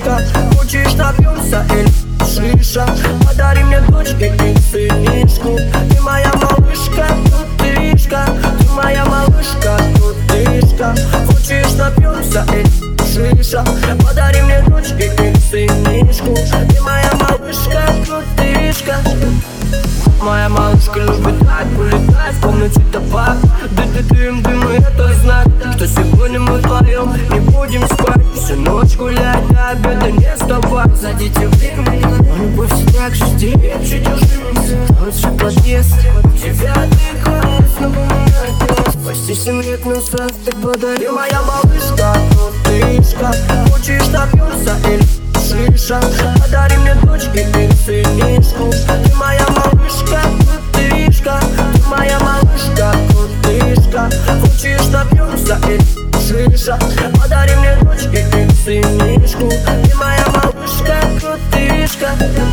малышка, хочешь напьемся или шиша? Подари мне дочке и сынишку. Ты моя малышка, крутышка, ты моя малышка, крутышка. Хочешь напьемся или шиша? Подари мне дочке и сынишку. Ты моя малышка, крутышка. Моя малышка любит так улетать, в комнате табак. Дым, и это знак, что сегодня мы вдвоем не будем спать. Всю ночь гулять, до обеда не вставать. Зайдите времени, любовь все так же крепче, держи меня. Лучший подъезд, 9 класс, напоминает. Почти 7 лет назад ты подарил. Моя малышка, крутышка, хочешь напьемся или шиша? Подари мне дочке и сынишку. Ты моя малышка, крутышка, ты моя малышка, крутышка. Хочешь напьемся или шиша? Подари мне дочке и сынишку. Ты моя малышка, крутышка.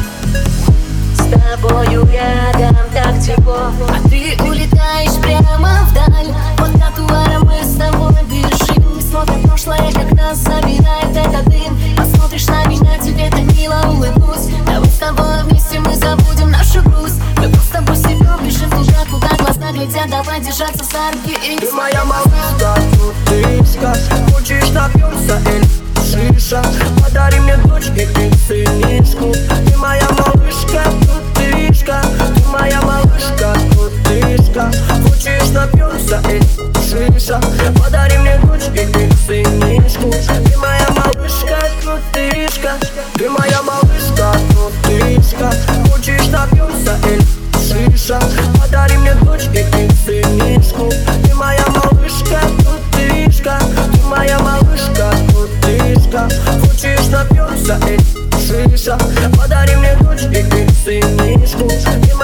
С тобою рядом так тепло, а ты улетаешь прямо вдаль. Под тротуаром мы с тобой бежим, смотрим прошлое, как нас забирает этот дым. Посмотришь на меня, тебе так мило улыбнусь. Давай с тобой вместе мы забудем нашу грусть. Мы просто по себе бежим туда, куда глаза глядят. Давай держаться за руки и Ты моя малышка, крутышка, хочешь напьемся или шиша? Подари мне дочке и сынишку. Ты моя малышка, крутышка, ты моя малышка, крутышка. Хочешь напьемся или шиша? Подари мне дочке и сынишку. Ты моя малышка, крутышка. Ты моя малышка, крутышка. Хочешь напьемся или шиша? Подари мне дочке и сынишку. Ты моя малышка, крутышка, ты моя малышка, крутышка. Хочешь напьемся или шиша? Подари мне дочке и сынишку.